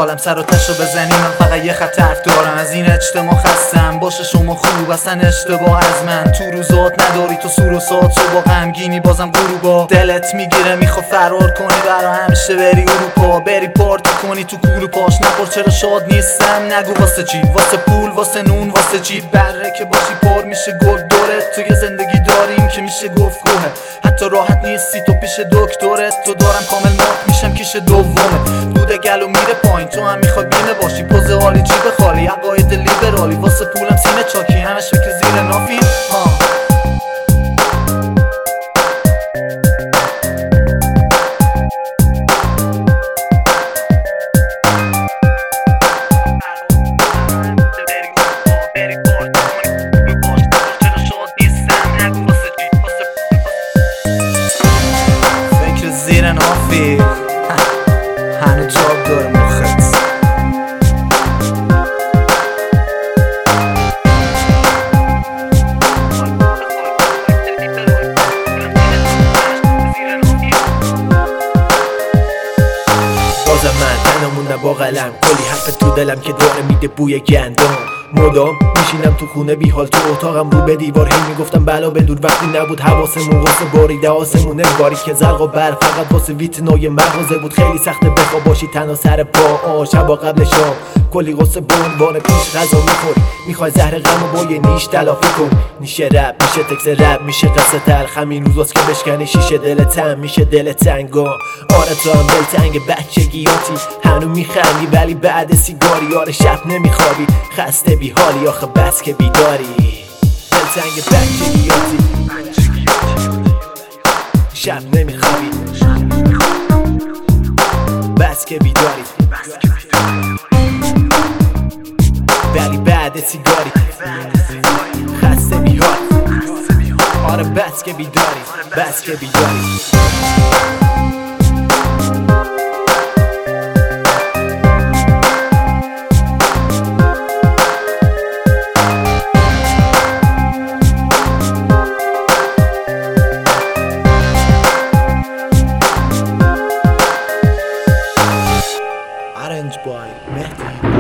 حالم سر و تشو بزنی من فقط یه خط حرف دارم از این اجتماع خستم باشه شما خوب اصلا اشتباه از من تو روزات نداری تو سور و سات تو با غمگینی بازم غروبا دلت میگیره میخوا فرار کنی برا همیشه بری اروپا بری پارتی کنی تو کول و پاش نخور چرا شاد نیستم نگو واسه چی واسه پول واسه نون واسه جیب بره که باشی پر میشه گل دورت تو یه زندگی داریم که میشه گفت گوهه حتی راحت نیستی تو پیش دکترت تو دارم کامل مات میشم کیش دومه دود گلو میره پایین تو هم میخوای بیمه باشی پوز حالی جیب خالی عقاید لیبرالی واسه پولم سینه چاکی همش فکر زیر نافی زیر نافی هنو جاب داره مخت بازم من تنها موندم با قلم کلی حرف تو دلم که داره میده بوی گندم مدام میشینم تو خونه بی حال تو اتاقم رو به دیوار هی میگفتم بلا بدور وقتی نبود حواسمون واسه باریده آسمون انگاری که زرق و برق فقط واسه ویتنای مغازه بود خیلی سخته بخواب باشی تنها سر پا شبا قبل شام کلی قصه بعنوان پیش غذا میخوری میخوای زهر غم و با یه نیش تلافی کن میشه رپ میشه تکس رپ میشه قصه تلخ همین روزاست که بشکنی شیشه دلتم میشه دل تنگا آره تو هم دلتنگ بچگیاتی هنو میخندی ولی بعد سیگاری آره شب نمیخوابی خسته بی حالی آخه بس که بیداری دلتنگ بچگیاتی شب نمیخوابی بس که بیداری ولی بعد سیگاری خسته بی حالی آره بس که بیداری بس که بیداری Arranged by Mehdi.